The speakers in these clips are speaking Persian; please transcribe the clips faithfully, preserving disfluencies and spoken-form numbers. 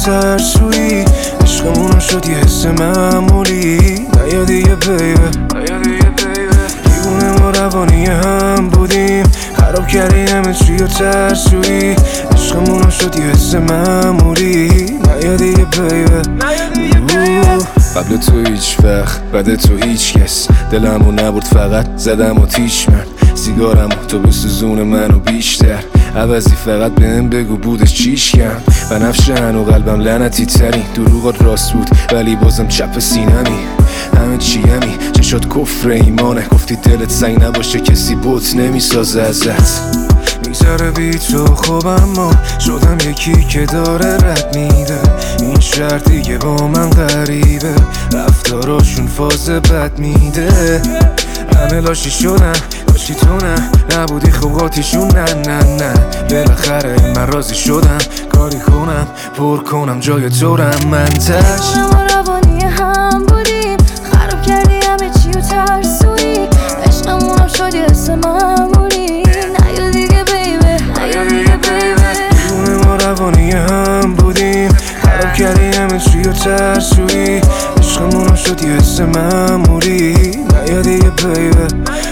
ترسویی، عشقمونو شد یه حس معمولی. نیا دیگه بیبه، نیا دیگه بیبه، دیوونه ما روانی هم بودیم، خراب کردی همه چی و ترسویی، عشقمونو شد یه حس معمولی. نیا دیگه بیبه، قبل تو هیچ وقت بعد تو هیچ کس، دلمو نبرد فقط زدم و تیش من، سیگارمو تو بسوزون منو بیشتر، عوضی فقط بهم بگو بودش چیش کم. و نفش هنو قلبم لعنتی ترین، دروغات راست بود ولی بازم چپ سینمی، همه چی همی چشات کفر ایمانه، گفتی دلت سنگ نباشه کسی بوت نمیسازه ازت. میذاره بی تو خوب اما شدم یکی که داره رد میده، این شهر دیگه با من غریبه، رفتاراشون فاز بد میده، همه لاشی شدن لاشی تو نه، نبودی خوباتیشون نه نه نه، بالاخره من راضی شدم کاری کنم پر کنم جای تو رم منتش. ما روانی هم بودیم، خراب کردی همه چی و ترسویی، عشقمونم شد یه حس معمولی. نیا دیگه بیبه، نیا دیگه بیبه، دیوونه ما روانی هم بودیم، خراب کردی همه چی و ترسویی، عشقمونم شد یه حس معمولی. نیا دیگه بیبه،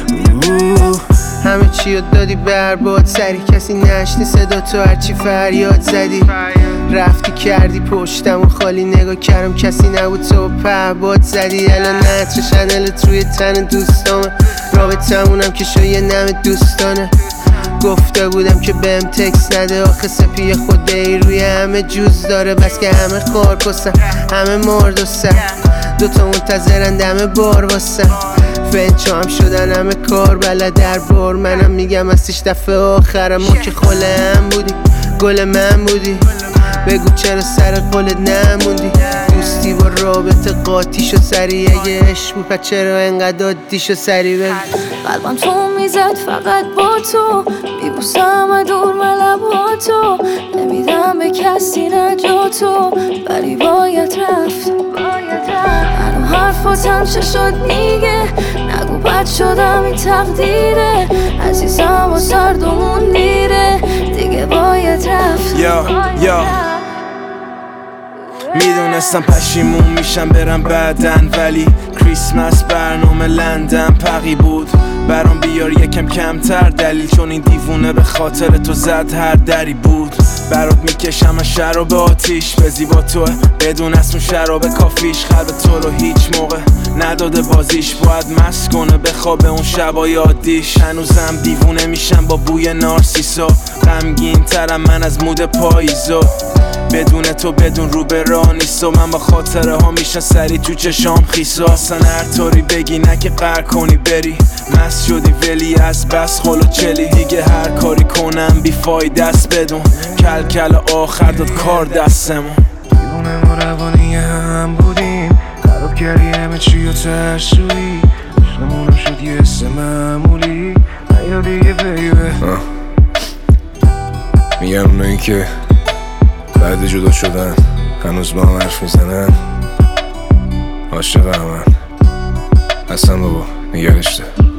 همه چی رو دادی برباد، سری کسی نشنی صدا تو هرچی فریاد زدی، رفتی کردی پشتم و خالی نگاه کردم کسی نبود تو پهباد زدی. الان نتر شنلت روی تن دوستامه، رابطمونم که شو یه نم دوستانه، گفته بودم که بهم تکس نده، آخه سپی خوده ای روی همه جوز داره، بس که همه خار کسن همه مرد و سر، دوتا منتظرن دم بار واسن، فنچو هم شدن همه کار بلد در بار، منم میگم هستیش دفعه آخرم، ما که خله هم بودی گل من بودی، بگو چرا سر قولت نموندی، دوستی با رابطه قاطی شو سری، اگه عشق بود پس چرا انقدر عادی شو سری بگو. قلبم تو میزد فقط با تو، میبوسم دور من لباتو، نمیدم به کسی نجاتو، ولی باید رفت هنو حرفاتم چه شد میگه، نگو بد شدم این تقدیره، عزیزم و سردمون میره، دیگه باید رفت. یا یا میدونستم پشیمون میشم برم بعدن، ولی کریسمس برنامه لندن پقی بود، برام بیار یکم کمتر دلیل، چون این دیوونه به خاطر تو زد هر دری بود، برات میکشم از شراب آتیش، به زیبا توه بدون اسم شراب کافیش، قلب تو رو هیچ موقع نداده بازیش، باید مست کنه بخوابه اون شبای عادیش، هنوزم دیوونه میشم با بوی نارسیسا، غمگین ترم من از مود پاییزا، بدون تو بدون رو به راه نیست، و من با خاطره ها میشن سری تو چشام خیسا، اصلا هر طوری بگی نه که قهر کنی بری، مست شدی ولی از بس خلو چلی، دیگه هر کاری کنم بی فایده است بدون، کل کل آخر داد کار دستمون. دیوونه ما روانی هم بودیم، خراب کردی همه چی و ترسویی، عشقمونم شد یه حس معمولی. نیا دیگه بیبه، میگن اونایی که بعد جدا شدن هنوز با هم حرف میزنن عاشق همن، اصلا بابا نگرشته.